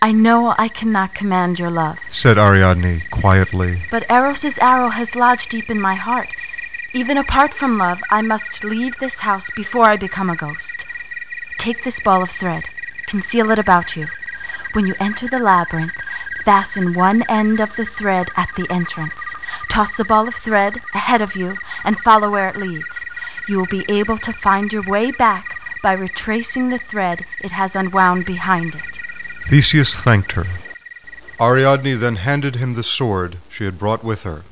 I know I cannot command your love, said Ariadne quietly. but Eros' arrow has lodged deep in my heart. Even apart from love, I must leave this house before I become a ghost. Take this ball of thread. Conceal it about you. When you enter the labyrinth, fasten one end of the thread at the entrance. Toss the ball of thread ahead of you and follow where it leads. You will be able to find your way back by retracing the thread it has unwound behind it. Theseus thanked her. Ariadne then handed him the sword she had brought with her.